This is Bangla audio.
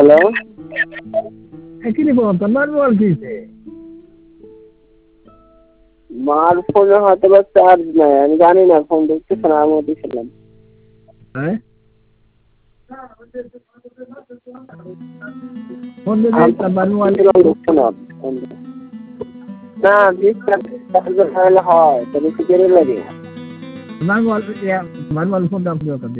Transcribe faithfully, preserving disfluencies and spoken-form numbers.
হ্যালো কি নিব তোর মার কিছে মার ফোনে হয়তো বা চার্জ নাই আমি জানি না ফোন দেখতেছে না আমি দিয়েছিলাম হ্যাঁ ফোন দে তোর মার না চার্জ হয় তবে কি করে লাগে মার মার ফোন দাও